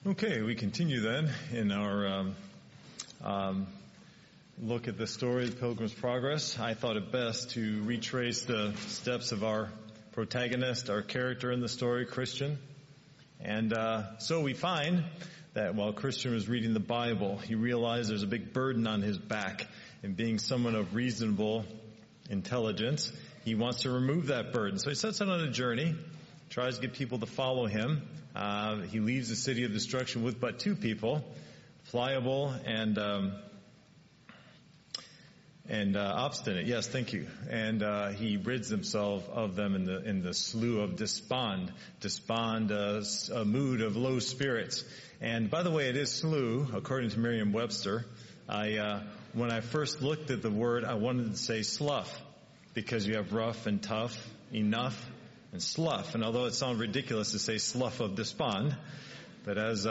Okay, we continue then in our look at the story of Pilgrim's Progress. I thought it best to retrace the steps of our protagonist, our character in the story, Christian. And so we find that while Christian was reading the Bible, he realized there's a big burden on his back. And being someone of reasonable intelligence, he wants to remove that burden. So he sets out on a journey, tries to get people to follow him. He leaves the city of destruction with but two people, Pliable and obstinate. Yes, thank you. And he rids himself of them in the slough of despond. Despond, a mood of low spirits. And by the way, it is slough, according to Merriam-Webster. When I first looked at the word, I wanted to say slough, because you have rough and tough, enough, and slough. And although it sounds ridiculous to say slough of despond, but as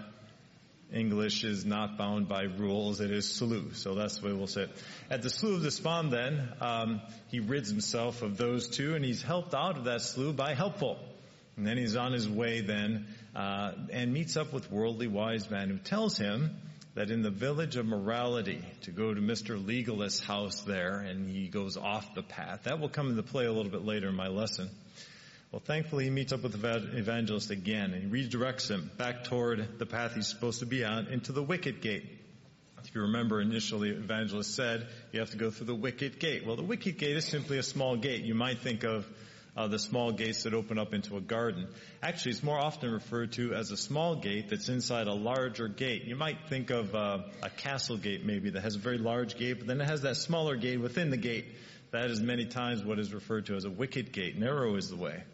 English is not bound by rules, it is slough. So that's the way we'll say it. At the slough of despond then, he rids himself of those two, and he's helped out of that slough by helpful. And then he's on his way then, and meets up with worldly wise man who tells him that in the village of morality, to go to Mr. Legalist's house there, and he goes off the path. That will come into play a little bit later in my lesson. Well, thankfully, he meets up with the evangelist again, and he redirects him back toward the path he's supposed to be on, into the wicket gate. If you remember, initially, the evangelist said, you have to go through the wicket gate. Well, the wicket gate is simply a small gate. You might think of the small gates that open up into a garden. Actually, it's more often referred to as a small gate that's inside a larger gate. You might think of a castle gate, maybe, that has a very large gate, but then it has that smaller gate within the gate. That is many times what is referred to as a wicket gate. Narrow is the way.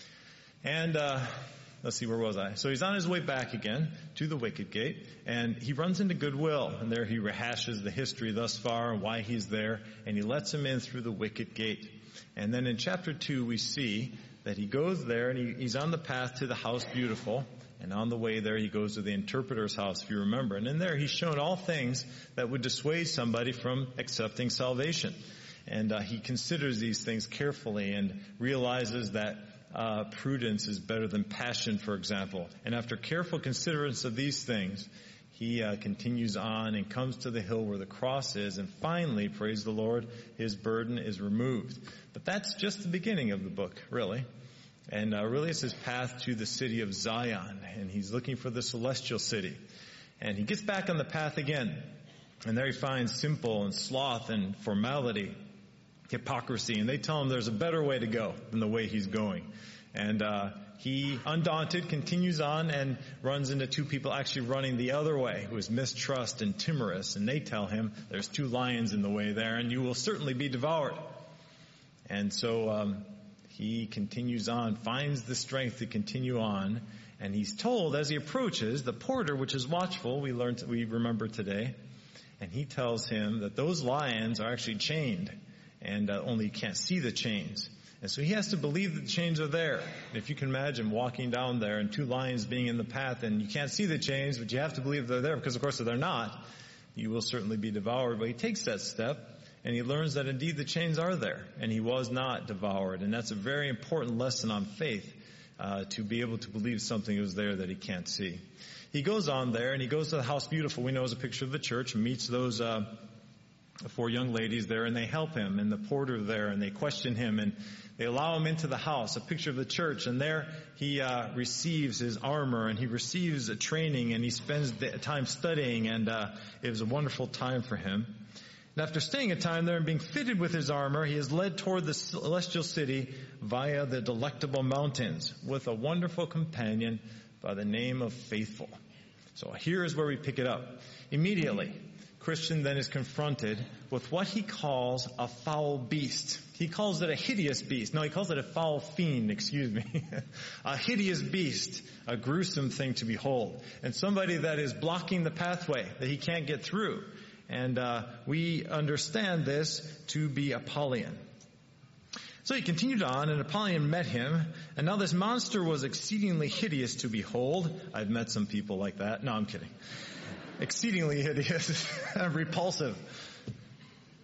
And let's see, where was I? So he's on his way back again to the wicket gate, and he runs into Goodwill, and there he rehashes the history thus far and why he's there, and he lets him in through the wicket gate. And then in chapter 2 we see that he goes there, and he's on the path to the House Beautiful, and on the way there he goes to the interpreter's house, if you remember. And in there he's shown all things that would dissuade somebody from accepting salvation. And he considers these things carefully and realizes that prudence is better than passion, for example. And after careful considerance of these things, he continues on and comes to the hill where the cross is, and finally, praise the Lord, his burden is removed. But that's just the beginning of the book, really. And really it's his path to the city of Zion, and he's looking for the celestial city. And he gets back on the path again, and there he finds simple and sloth and formality, hypocrisy, and they tell him there's a better way to go than the way he's going. And he, undaunted, continues on and runs into two people actually running the other way, who is mistrust and timorous, and they tell him there's two lions in the way there, and you will certainly be devoured. And so he continues on, finds the strength to continue on, and he's told as he approaches, the porter, which is watchful, we remember today, and he tells him that those lions are actually chained, and only you can't see the chains. And so he has to believe that the chains are there. And if you can imagine walking down there and two lions being in the path, and you can't see the chains, but you have to believe they're there, because of course if they're not, you will certainly be devoured. But he takes that step, and he learns that indeed the chains are there, and he was not devoured. And that's a very important lesson on faith, to be able to believe something is there that he can't see. He goes on there, and he goes to the House Beautiful, we know is a picture of the church, and meets those four young ladies there, and they help him, and the porter there, and they question him, and they allow him into the house, a picture of the church, and there he receives his armor, and he receives a training, and he spends time studying, and it was a wonderful time for him. And after staying a time there and being fitted with his armor, he is led toward the celestial city via the delectable mountains with a wonderful companion by the name of Faithful. So here is where we pick it up. Immediately, Christian then is confronted with what he calls a foul beast. He calls it a hideous beast. No, he calls it a foul fiend, a hideous beast, a gruesome thing to behold. And somebody that is blocking the pathway, that he can't get through. And we understand this to be Apollyon. So he continued on, and Apollyon met him, and now this monster was exceedingly hideous to behold. I've met some people like that. No, I'm kidding. Exceedingly hideous, repulsive.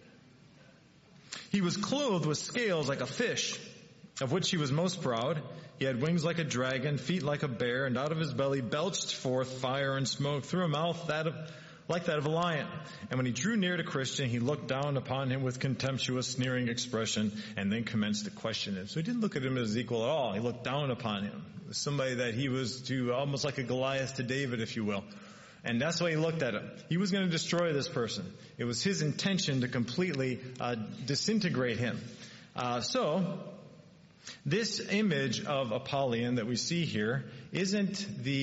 He was clothed with scales like a fish, of which he was most proud. He had wings like a dragon, feet like a bear, and out of his belly belched forth fire and smoke, through a mouth like that of a lion. And when he drew near to Christian, he looked down upon him with contemptuous, sneering expression, and then commenced to question him. So he didn't look at him as equal at all. He looked down upon him. Somebody that he was to, almost like a Goliath to David, if you will. And that's why he looked at him. He was going to destroy this person. It was his intention to completely disintegrate him. So this image of Apollyon that we see here isn't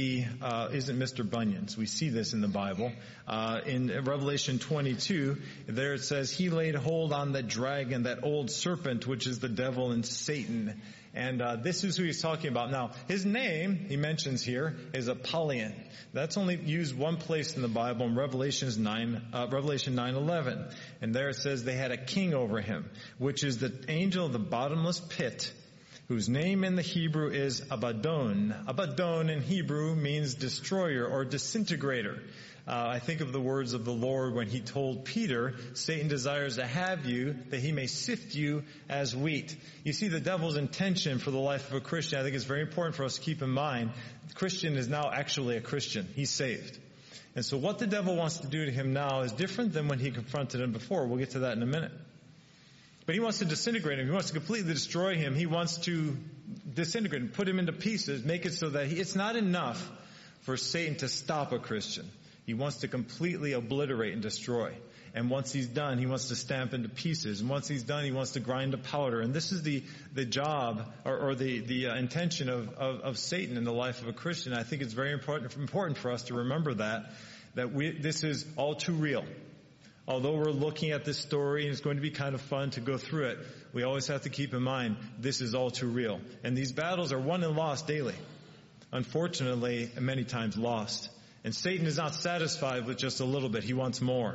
Mr. Bunyan's. We see this in the Bible. In Revelation 22, there it says, he laid hold on the dragon, that old serpent, which is the devil and Satan. And this is who he's talking about. Now, his name, he mentions here, is Apollyon. That's only used one place in the Bible, in Revelation 9:11. And there it says they had a king over him, which is the angel of the bottomless pit, whose name in the Hebrew is Abaddon. Abaddon in Hebrew means destroyer or disintegrator. I think of the words of the Lord when he told Peter, Satan desires to have you, that he may sift you as wheat. You see, the devil's intention for the life of a Christian, I think it's very important for us to keep in mind, the Christian is now actually a Christian. He's saved. And so what the devil wants to do to him now is different than when he confronted him before. We'll get to that in a minute. But he wants to disintegrate him. He wants to completely destroy him. He wants to disintegrate him, put him into pieces, make it so that it's not enough for Satan to stop a Christian. He wants to completely obliterate and destroy. And once he's done, he wants to stamp into pieces. And once he's done, he wants to grind to powder. And this is the job or the intention of Satan in the life of a Christian. I think it's very important for us to remember that this is all too real. Although we're looking at this story and it's going to be kind of fun to go through it, we always have to keep in mind this is all too real. And these battles are won and lost daily. Unfortunately, many times lost. And Satan is not satisfied with just a little bit. He wants more.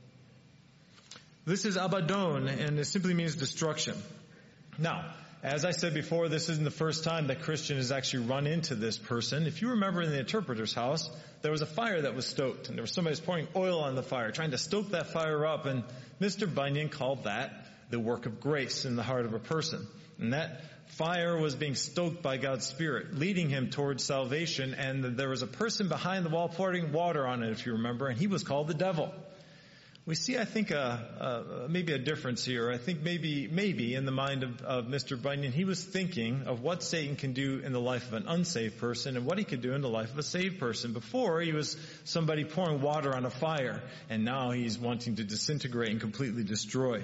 This is Abaddon, and it simply means destruction. Now, as I said before, this isn't the first time that Christian has actually run into this person. If you remember in the interpreter's house, there was a fire that was stoked, and there was somebody who was pouring oil on the fire, trying to stoke that fire up, and Mr. Bunyan called that the work of grace in the heart of a person. And that fire was being stoked by God's Spirit, leading him towards salvation, and there was a person behind the wall pouring water on it, if you remember, and he was called the devil. We see, I think, maybe a difference here. I think maybe in the mind of Mr. Bunyan, he was thinking of what Satan can do in the life of an unsaved person and what he could do in the life of a saved person. Before, he was somebody pouring water on a fire, and now he's wanting to disintegrate and completely destroy.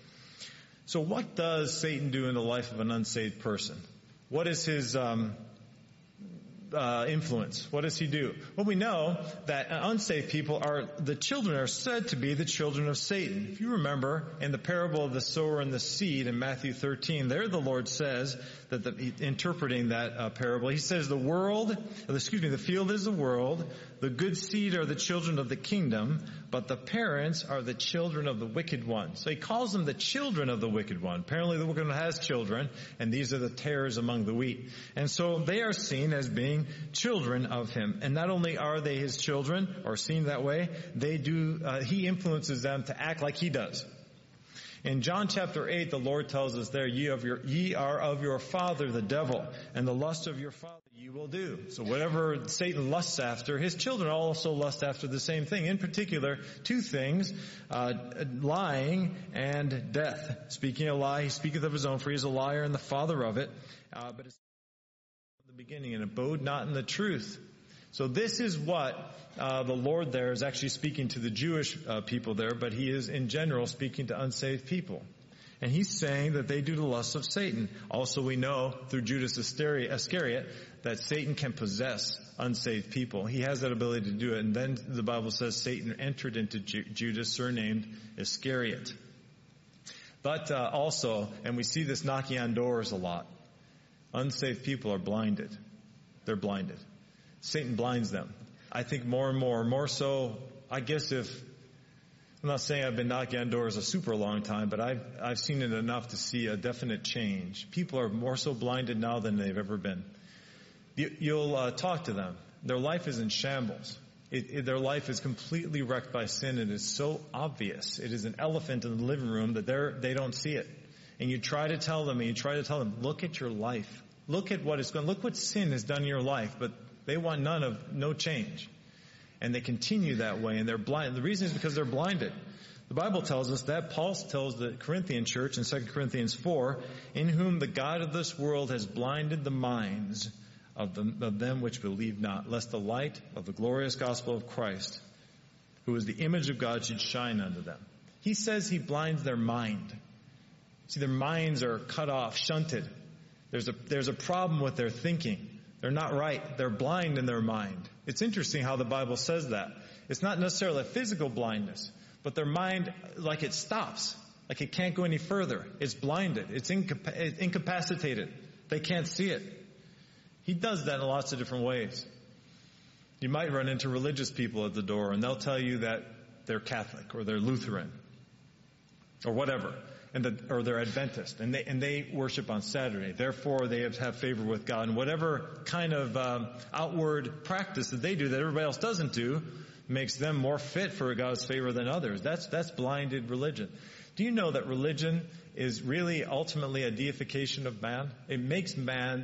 So what does Satan do in the life of an unsaved person? What is his influence? What does he do? Well, we know that unsaved people are said to be the children of Satan. If you remember in the parable of the sower and the seed in Matthew 13, there the Lord says that interpreting that parable, he says the field is the world, the good seed are the children of the kingdom, but the parents are the children of the wicked one. So he calls them the children of the wicked one. Apparently the wicked one has children, and these are the tares among the wheat. And so they are seen as being children of him. And not only are they his children, or seen that way, he influences them to act like he does. In John chapter 8, the Lord tells us there, ye are of your father the devil, and the lust of your father ye will do. So whatever Satan lusts after, his children also lust after the same thing. In particular, two things, lying and death. Speaking a lie, he speaketh of his own, for he is a liar and the father of it. But it's the beginning, and abode not in the truth. So this is what the Lord there is actually speaking to the Jewish people there, but he is in general speaking to unsaved people. And he's saying that they do the lusts of Satan. Also we know through Judas Iscariot that Satan can possess unsaved people. He has that ability to do it. And then the Bible says Satan entered into Judas, surnamed Iscariot. But also, and we see this knocking on doors a lot, unsaved people are blinded. They're blinded. Satan blinds them. I think more and more so, I guess I'm not saying I've been knocking on doors a super long time, but I've seen it enough to see a definite change. People are more so blinded now than they've ever been. You'll talk to them. Their life is in shambles. Their life is completely wrecked by sin. It is so obvious. It is an elephant in the living room that they don't see it. And you try to tell them, look at your life. Look at what look what sin has done in your life, but they want no change. And they continue that way, and they're blind. The reason is because they're blinded. The Bible tells us that. Paul tells the Corinthian church in 2 Corinthians 4, in whom the God of this world has blinded the minds of them which believe not, lest the light of the glorious gospel of Christ, who is the image of God, should shine unto them. He says he blinds their mind. See, their minds are cut off, shunted. There's a problem with their thinking. They're not right. They're blind in their mind. It's interesting how the Bible says that. It's not necessarily a physical blindness, but their mind, like it stops, like it can't go any further. It's blinded. It's incapacitated. They can't see it. He does that in lots of different ways. You might run into religious people at the door, and they'll tell you that they're Catholic or they're Lutheran or whatever, or they're Adventist, and they worship on Saturday. Therefore, they have favor with God. And whatever kind of outward practice that they do that everybody else doesn't do makes them more fit for God's favor than others. That's blinded religion. Do you know that religion is really ultimately a deification of man? It makes man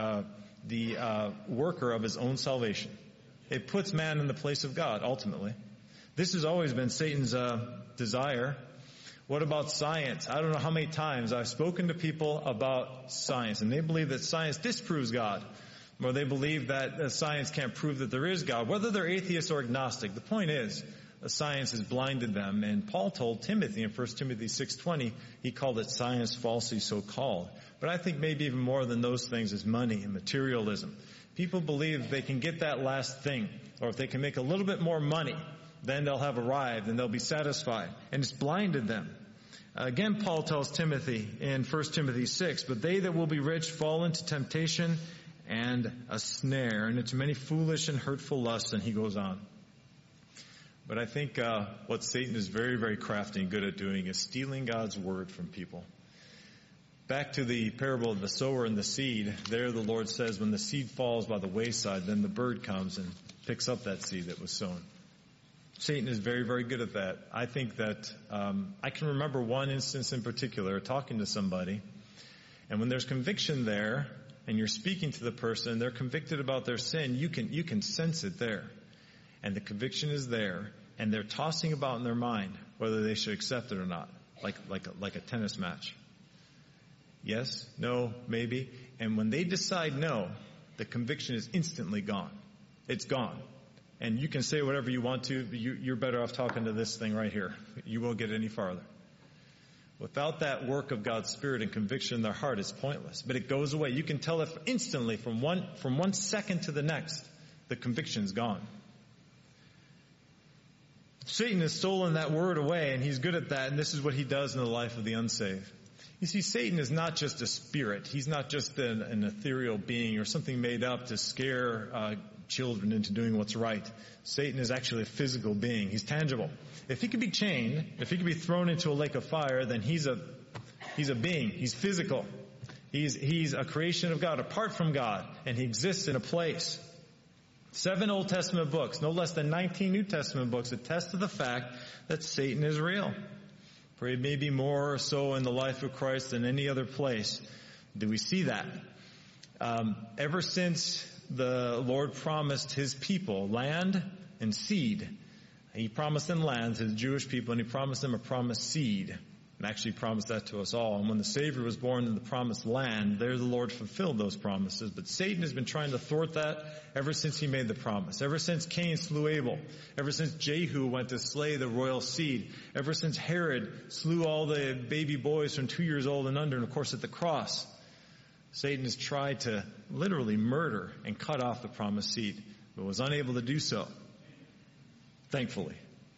the worker of his own salvation. It puts man in the place of God, ultimately. This has always been Satan's desire. What about science? I don't know how many times I've spoken to people about science, and they believe that science disproves God, or they believe that science can't prove that there is God, whether they're atheist or agnostic. The point is, science has blinded them, and Paul told Timothy in 1 Timothy 6:20, he called it science falsely so called. But I think maybe even more than those things is money and materialism. People believe if they can get that last thing, or if they can make a little bit more money, then they'll have arrived and they'll be satisfied. And it's blinded them. Again, Paul tells Timothy in 1 Timothy 6, but they that will be rich fall into temptation and a snare, and into many foolish and hurtful lusts, and he goes on. But I think what Satan is very, very crafty and good at doing is stealing God's word from people. Back to the parable of the sower and the seed, there the Lord says when the seed falls by the wayside, then the bird comes and picks up that seed that was sown. Satan is very, very good at that. I think that I can remember one instance in particular, talking to somebody, and when there's conviction there, and you're speaking to the person, they're convicted about their sin, you can sense it there. And the conviction is there, and they're tossing about in their mind whether they should accept it or not, like a tennis match. Yes, no, maybe. And when they decide no, the conviction is instantly gone. It's gone. And you can say whatever you want to, but you're better off talking to this thing right here. You won't get any farther. Without that work of God's Spirit and conviction in their heart, it's pointless. But it goes away. You can tell it instantly from one second to the next, the conviction's gone. Satan has stolen that word away, and he's good at that, and this is what he does in the life of the unsaved. You see, Satan is not just a spirit. He's not just an ethereal being or something made up to scare children into doing what's right. Satan is actually a physical being. He's tangible. If he could be chained, if he could be thrown into a lake of fire, then he's a being. He's physical. He's a creation of God, apart from God, and he exists in a place. 7 Old Testament books, no less than 19 New Testament books attest to the fact that Satan is real. For it may be more so in the life of Christ than any other place. Do we see that? Ever since the Lord promised his people land and seed, he promised them land to the Jewish people, and he promised them a promised seed. And actually promised that to us all. And when the Savior was born in the promised land, there the Lord fulfilled those promises. But Satan has been trying to thwart that ever since he made the promise. Ever since Cain slew Abel. Ever since Jehu went to slay the royal seed. Ever since Herod slew all the baby boys from 2 years old and under. And of course at the cross, Satan has tried to literally murder and cut off the promised seed, but was unable to do so. Thankfully.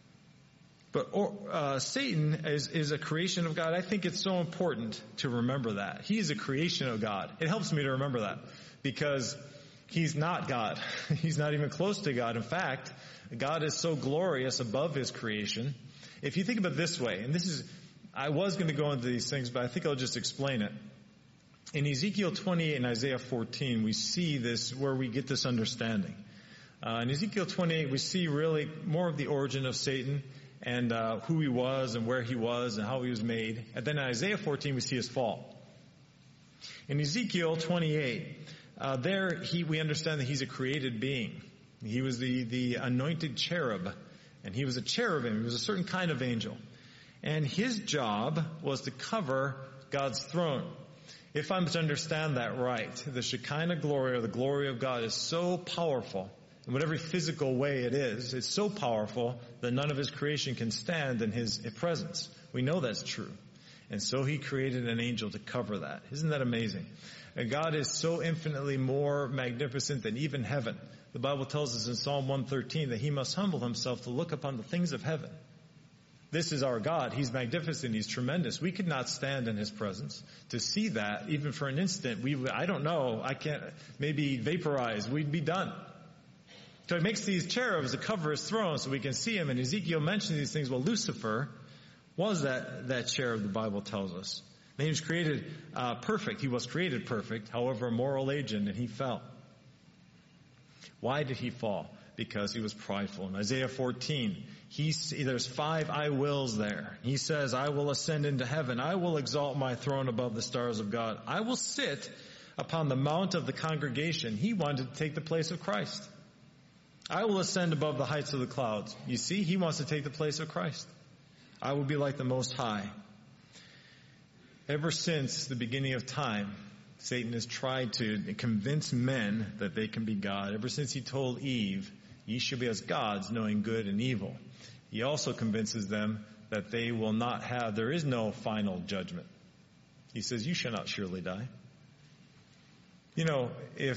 But Satan is a creation of God. I think it's so important to remember that. He is a creation of God. It helps me to remember that because he's not God. He's not even close to God. In fact, God is so glorious above his creation. If you think about it this way, and I was going to go into these things, but I think I'll just explain it. In Ezekiel 28 and Isaiah 14, we see this, where we get this understanding. In Ezekiel 28, we see really more of the origin of Satan, and who he was and where he was and how he was made. And then in Isaiah 14 we see his fall. In Ezekiel 28, we understand that he's a created being. He was the anointed cherub, and he was a cherubim. He was a certain kind of angel. And his job was to cover God's throne. If I'm to understand that right, the Shekinah glory, or the glory of God, is so powerful, in whatever physical way it is, it's so powerful that none of his creation can stand in his presence. We know that's true. And so he created an angel to cover that. Isn't that amazing? And God is so infinitely more magnificent than even heaven. The Bible tells us in Psalm 113 that he must humble himself to look upon the things of heaven. This is our God. He's magnificent. He's tremendous. We could not stand in his presence. To see that, even for an instant, I don't know, I can't, maybe vaporize. We'd be done. So he makes these cherubs to cover his throne so we can see him. And Ezekiel mentions these things. Well, Lucifer was that cherub, the Bible tells us. And he was created perfect. He was created perfect, however, a moral agent, and he fell. Why did he fall? Because he was prideful. In Isaiah 14, there's 5 I wills there. He says, I will ascend into heaven. I will exalt my throne above the stars of God. I will sit upon the mount of the congregation. He wanted to take the place of Christ. I will ascend above the heights of the clouds. You see, he wants to take the place of Christ. I will be like the Most High. Ever since the beginning of time, Satan has tried to convince men that they can be God. Ever since he told Eve, ye shall be as gods, knowing good and evil. He also convinces them that they will not have, there is no final judgment. He says, you shall not surely die. You know,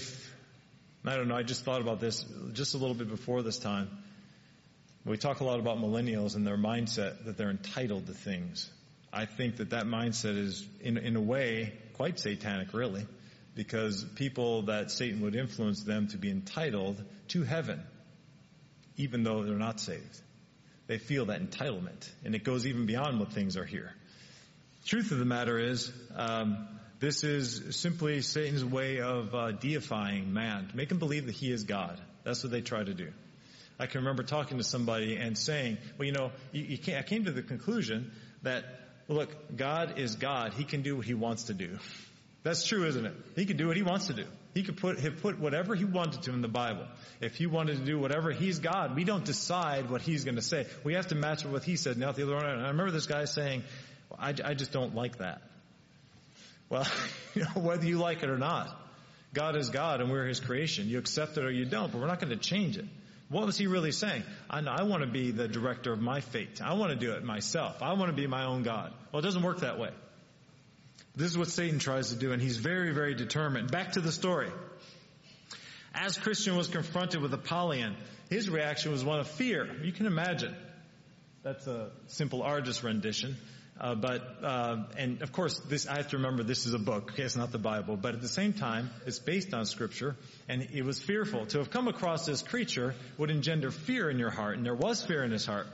I just thought about this just a little bit before this time. We talk a lot about millennials and their mindset that they're entitled to things. I think that mindset is, in a way, quite satanic, really, because people that Satan would influence them to be entitled to heaven, even though they're not saved. They feel that entitlement, and it goes even beyond what things are here. The truth of the matter is, this is simply Satan's way of deifying man, to make him believe that he is God. That's what they try to do. I can remember talking to somebody and saying, well, I came to the conclusion that, look, God is God. He can do what he wants to do. That's true, isn't it? He can do what he wants to do. He could put whatever he wanted to in the Bible. If he wanted to do whatever, he's God. We don't decide what he's going to say. We have to match what he said, not the other one. And I remember this guy saying, I just don't like that. Well, whether you like it or not, God is God and we're his creation. You accept it or you don't, but we're not going to change it. What was he really saying? I want to be the director of my fate. I want to do it myself. I want to be my own God. Well, it doesn't work that way. This is what Satan tries to do, and he's very, very determined. Back to the story. As Christian was confronted with Apollyon, his reaction was one of fear. You can imagine. That's a simple, arduous rendition. And of course, I have to remember this is a book. Okay, it's not the Bible. But at the same time, it's based on Scripture. And it was fearful. To have come across this creature would engender fear in your heart. And there was fear in his heart.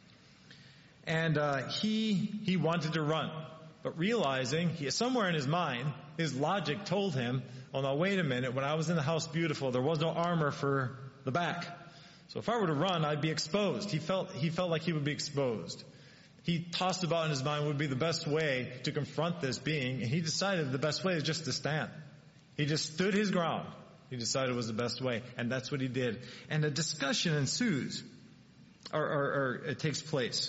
And he wanted to run. But realizing, somewhere in his mind, his logic told him, oh, now wait a minute. When I was in the house beautiful, there was no armor for the back. So if I were to run, I'd be exposed. He felt like he would be exposed. He tossed about in his mind what would be the best way to confront this being, and he decided the best way is just to stand. He just stood his ground. He decided it was the best way, and that's what he did. And a discussion ensues, or it takes place.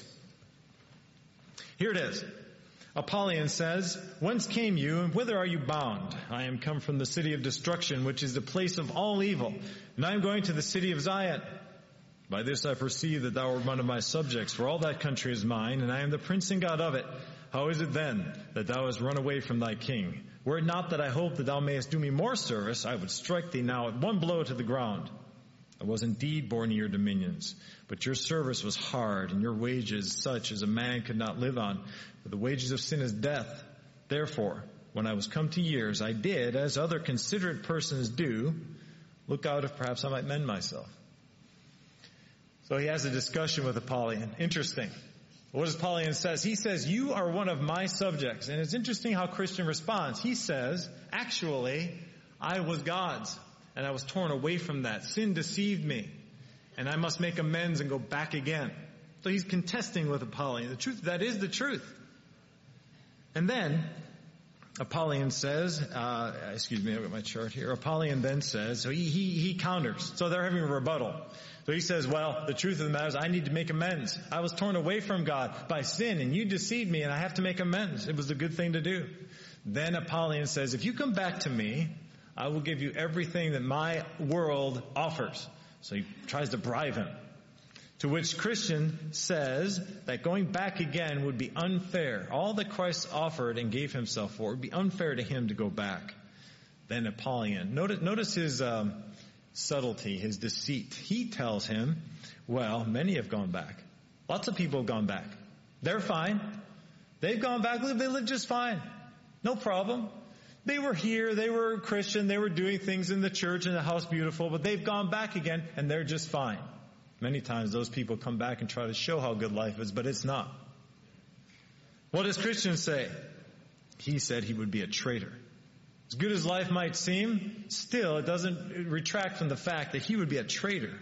Here it is. Apollyon says, whence came you, and whither are you bound? I am come from the city of destruction, which is the place of all evil, and I am going to the city of Zion. By this I perceive that thou art one of my subjects, for all that country is mine, and I am the prince and God of it. How is it then that thou hast run away from thy king? Were it not that I hope that thou mayest do me more service, I would strike thee now at one blow to the ground. I was indeed born in your dominions, but your service was hard, and your wages such as a man could not live on. For the wages of sin is death. Therefore, when I was come to years, I did, as other considerate persons do, look out if perhaps I might mend myself. So he has a discussion with Apollyon. Interesting. What does Apollyon says? He says, you are one of my subjects. And it's interesting how Christian responds. He says, actually, I was God's. And I was torn away from that. Sin deceived me. And I must make amends and go back again. So he's contesting with Apollyon. The truth, that is the truth. And then, Apollyon says, excuse me, I've got my chart here. Apollyon then says, so he counters. So they're having a rebuttal. So he says, well, the truth of the matter is I need to make amends. I was torn away from God by sin and you deceived me and I have to make amends. It was a good thing to do. Then Apollyon says, if you come back to me, I will give you everything that my world offers. So he tries to bribe him. To which Christian says that going back again would be unfair. All that Christ offered and gave himself for would be unfair to him to go back. Then Apollyon. Notice his subtlety, his deceit. He tells him, well, many have gone back. Lots of people have gone back. They're fine. They've gone back. They live just fine. No problem. They were here. They were Christian. They were doing things in the church and the house beautiful, but they've gone back again and they're just fine. Many times those people come back and try to show how good life is, but it's not. What does Christian say? He said he would be a traitor. As good as life might seem, still it doesn't retract from the fact that he would be a traitor.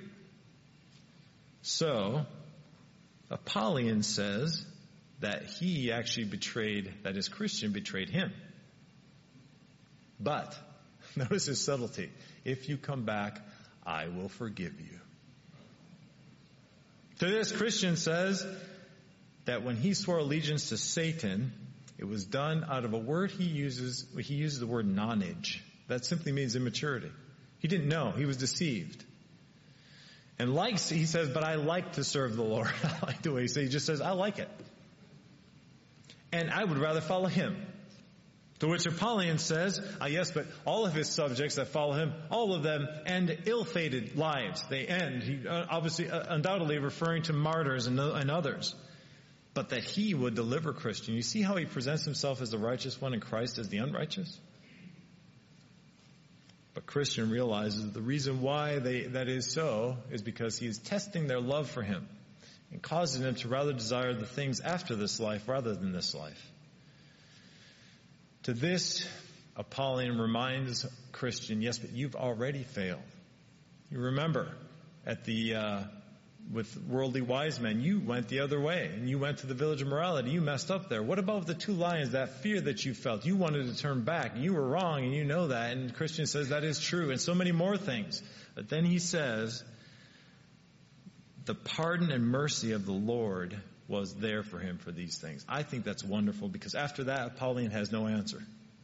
So, Apollyon says that he actually that his Christian betrayed him. But, notice his subtlety. If you come back, I will forgive you. To this, Christian says that when he swore allegiance to Satan, it was done out of a word he uses the word nonage. That simply means immaturity. He didn't know. He was deceived. And he says, but I like to serve the Lord. I like the way he says. He just says, I like it. And I would rather follow him. To which Apollyon says, yes, but all of his subjects that follow him, all of them end ill-fated lives. They end. He undoubtedly referring to martyrs and others. But that he would deliver Christian. You see how he presents himself as the righteous one and Christ as the unrighteous? But Christian realizes the reason why that is so is because he is testing their love for him and causing them to rather desire the things after this life rather than this life. To this, Apollyon reminds Christian, yes, but you've already failed. You remember with worldly wise men, you went the other way and you went to the village of morality. You messed up there. What about the 2 lions, that fear that you felt? You wanted to turn back. You were wrong and you know that. And Christian says that is true and so many more things. But then he says, the pardon and mercy of the Lord was there for him for these things. I think that's wonderful because after that, Apollyon has no answer.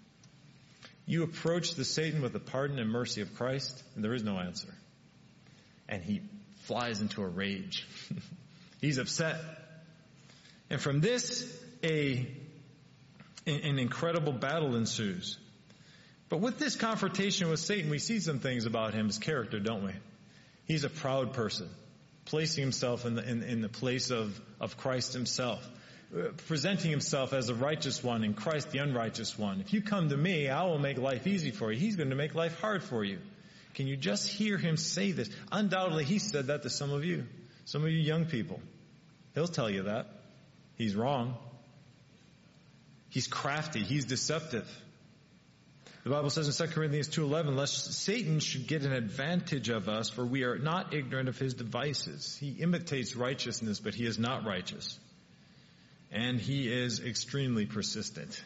You approach the Satan with the pardon and mercy of Christ, and there is no answer. And he flies into a rage. He's upset. And from this, an incredible battle ensues. But with this confrontation with Satan, we see some things about him, his character, don't we? He's a proud person, placing himself in the place of Christ himself, presenting himself as the righteous one and Christ the unrighteous one. If you come to me, I will make life easy for you. He's going to make life hard for you. Can you just hear him say this? Undoubtedly, he said that to some of you young people. He'll tell you that. He's wrong. He's crafty. He's deceptive. The Bible says in 2 Corinthians 2:11, lest Satan should get an advantage of us, for we are not ignorant of his devices. He imitates righteousness, but he is not righteous. And he is extremely persistent.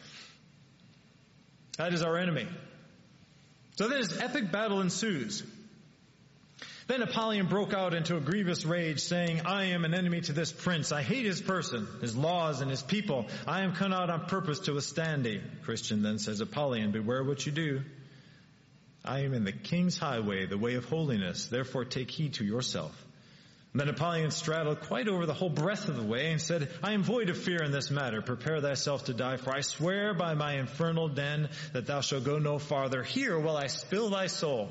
That is our enemy. So this epic battle ensues. Then Apollyon broke out into a grievous rage, saying, I am an enemy to this prince. I hate his person, his laws, and his people. I am come out on purpose to withstand thee. Christian then says, Apollyon, beware what you do. I am in the king's highway, the way of holiness. Therefore take heed to yourself. And then Apollyon straddled quite over the whole breadth of the way and said, I am void of fear in this matter. Prepare thyself to die, for I swear by my infernal den that thou shalt go no farther. Here will I spill thy soul.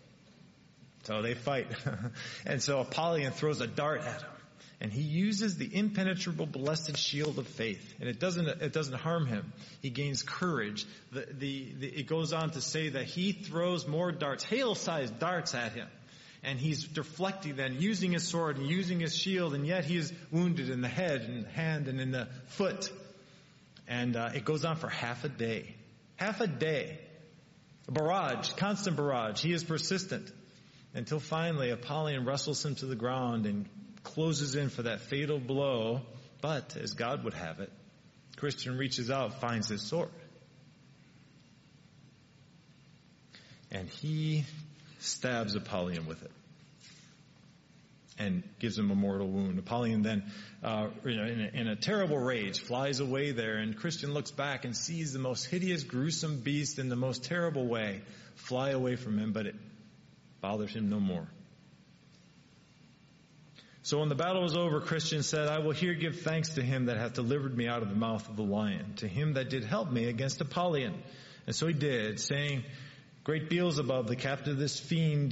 So they fight. And so Apollyon throws a dart at him. And he uses the impenetrable blessed shield of faith. And it doesn't harm him. He gains courage. It goes on to say that he throws more darts, hail-sized darts at him. And he's deflecting then, using his sword and using his shield, and yet he is wounded in the head and hand and in the foot. And it goes on for half a day. Half a day. A barrage, constant barrage. He is persistent. Until finally Apollyon wrestles him to the ground and closes in for that fatal blow. But, as God would have it, Christian reaches out, finds his sword. and he stabs Apollyon with it and gives him a mortal wound. Apollyon then, in a terrible rage, flies away there, and Christian looks back and sees the most hideous, gruesome beast in the most terrible way fly away from him, but it bothers him no more. So when the battle was over, Christian said, I will here give thanks to him that hath delivered me out of the mouth of the lion, to him that did help me against Apollyon. And so he did, saying, Great Beelzebub, the captain of this fiend,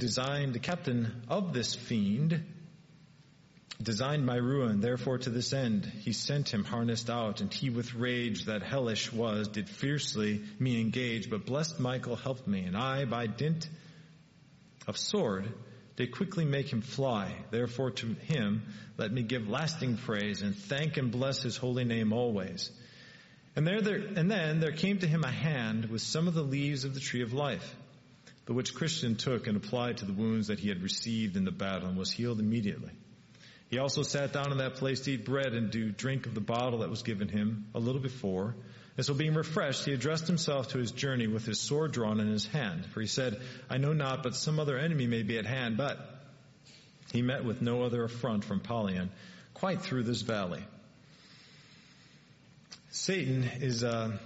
designed my ruin. Therefore to this end he sent him harnessed out, and he with rage that hellish was, did fiercely me engage. But blessed Michael helped me, and I, by dint of sword, did quickly make him fly. Therefore to him let me give lasting praise, and thank and bless his holy name always. And then there came to him a hand with some of the leaves of the tree of life, the which Christian took and applied to the wounds that he had received in the battle, and was healed immediately. He also sat down in that place to eat bread and to drink of the bottle that was given him a little before. And so being refreshed, he addressed himself to his journey with his sword drawn in his hand. For he said, I know not, but some other enemy may be at hand. But he met with no other affront from Apollyon quite through this valley. Satan is a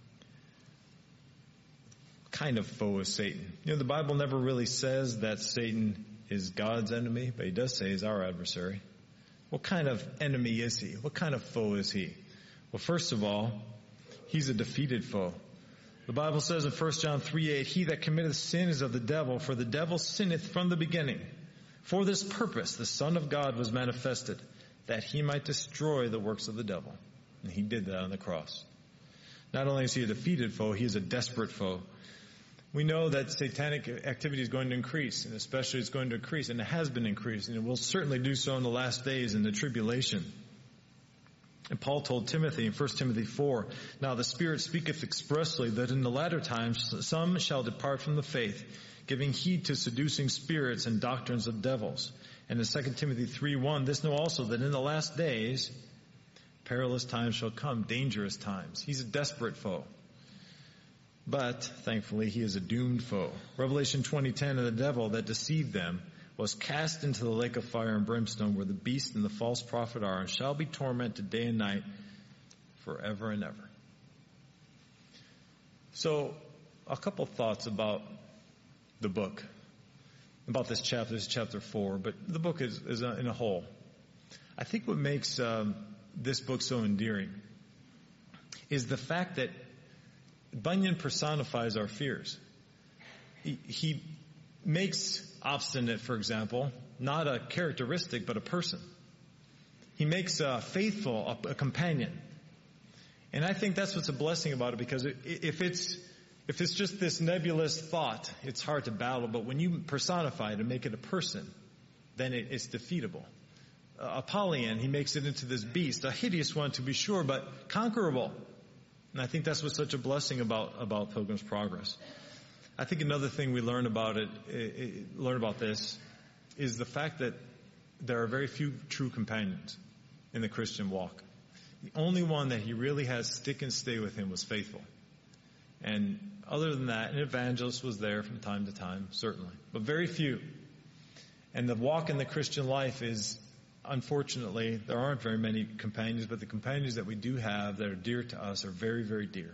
kind of foe of Satan. The Bible never really says that Satan is God's enemy, but he does say he's our adversary. What kind of enemy is he? What kind of foe is he? Well, first of all, he's a defeated foe. The Bible says in 1 John 3:8, He that committeth sin is of the devil, for the devil sinneth from the beginning. For this purpose the Son of God was manifested, that he might destroy the works of the devil. And he did that on the cross. Not only is he a defeated foe, he is a desperate foe. We know that satanic activity is going to increase, and especially it's going to increase, and it has been increasing, and it will certainly do so in the last days in the tribulation. And Paul told Timothy in 1 Timothy 4, Now the Spirit speaketh expressly that in the latter times some shall depart from the faith, giving heed to seducing spirits and doctrines of devils. And in 2 Timothy 3:1, This know also that in the last days perilous times shall come, dangerous times. He's a desperate foe. But, thankfully, he is a doomed foe. Revelation 20:10, And the devil that deceived them was cast into the lake of fire and brimstone, where the beast and the false prophet are, and shall be tormented day and night forever and ever. So, a couple thoughts about the book, about this chapter. This is chapter 4, but the book is in a whole. I think what makes this book so endearing is the fact that Bunyan personifies our fears. He makes obstinate, for example, not a characteristic, but a person. He makes faithful a companion. And I think that's what's a blessing about it, because if it's just this nebulous thought, it's hard to battle. But when you personify it and make it a person, then it's defeatable. Apollyon, he makes it into this beast, a hideous one to be sure, but conquerable. And I think that's what's such a blessing about Pilgrim's Progress. I think another thing we learn about this is the fact that there are very few true companions in the Christian walk. The only one that he really had stick and stay with him was faithful. And other than that, an evangelist was there from time to time, certainly, but very few. And the walk in the Christian life is, unfortunately, there aren't very many companions, but the companions that we do have that are dear to us are very, very dear.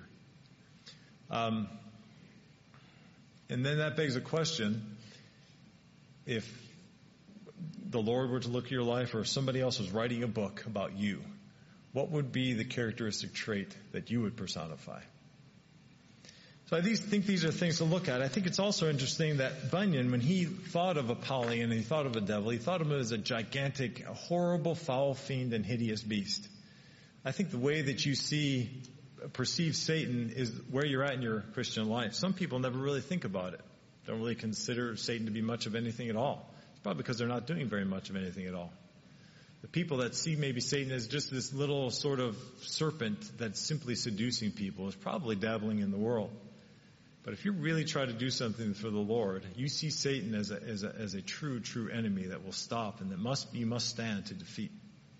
And then that begs a question: if the Lord were to look at your life, or if somebody else was writing a book about you, what would be the characteristic trait that you would personify? So I think these are things to look at. I think it's also interesting that Bunyan, when he thought of Apollyon and he thought of a devil, he thought of him as a gigantic, a horrible, foul fiend and hideous beast. I think the way that you perceive Satan is where you're at in your Christian life. Some people never really think about it. Don't really consider Satan to be much of anything at all. It's probably because they're not doing very much of anything at all. The people that see maybe Satan as just this little sort of serpent that's simply seducing people is probably dabbling in the world. But if you really try to do something for the Lord, you see Satan as a true enemy that will stop and that you must stand to defeat.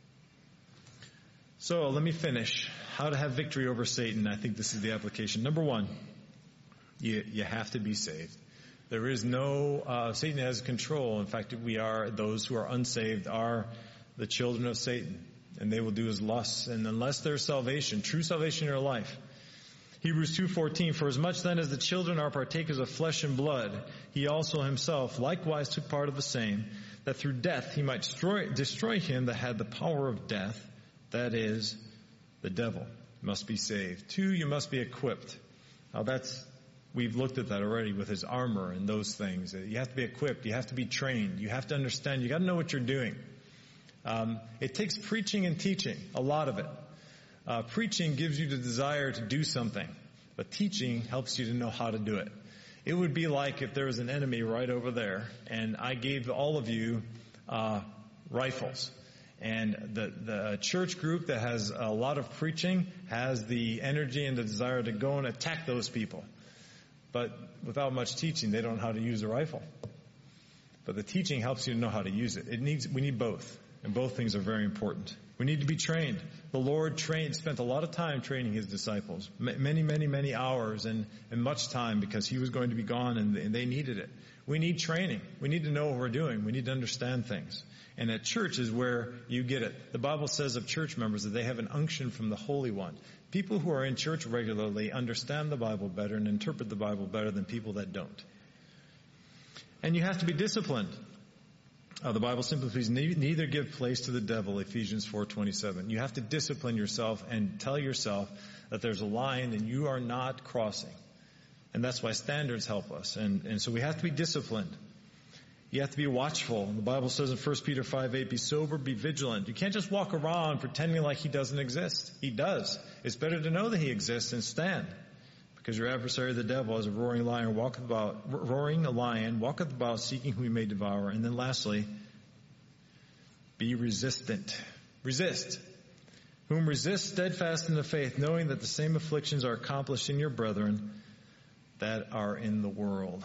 So let me finish. How to have victory over Satan. I think this is the application. Number one, you have to be saved. There is no, Satan has control. In fact, those who are unsaved are the children of Satan, and they will do his lusts. And unless there's salvation, true salvation in your life, Hebrews 2:14, for as much then as the children are partakers of flesh and blood, he also himself likewise took part of the same, that through death he might destroy him that had the power of death, that is, the devil. Must be saved. 2, you must be equipped. Now we've looked at that already with his armor and those things. You have to be equipped. You have to be trained. You have to understand. You got to know what you're doing. It takes preaching and teaching, a lot of it. Preaching gives you the desire to do something, but teaching helps you to know how to do it. It would be like if there was an enemy right over there, and I gave all of you rifles. And the church group that has a lot of preaching has the energy and the desire to go and attack those people. But without much teaching, they don't know how to use a rifle. But the teaching helps you to know how to use it. We need both. And both things are very important. We need to be trained. The Lord spent a lot of time training his disciples. Many, many, many hours and much time, because he was going to be gone and they needed it. We need training. We need to know what we're doing. We need to understand things. And at church is where you get it. The Bible says of church members that they have an unction from the Holy One. People who are in church regularly understand the Bible better and interpret the Bible better than people that don't. And you have to be disciplined. The Bible simply says, neither give place to the devil, Ephesians 4:27. You have to discipline yourself and tell yourself that there's a line and you are not crossing. And that's why standards help us. And so we have to be disciplined. You have to be watchful. The Bible says in 1 Peter 5:8, be sober, be vigilant. You can't just walk around pretending like he doesn't exist. He does. It's better to know that he exists and stand. Because your adversary, the devil, as a roaring lion, walketh about, seeking whom he may devour. And then lastly, be resistant. Resist. Whom resist steadfast in the faith, knowing that the same afflictions are accomplished in your brethren that are in the world.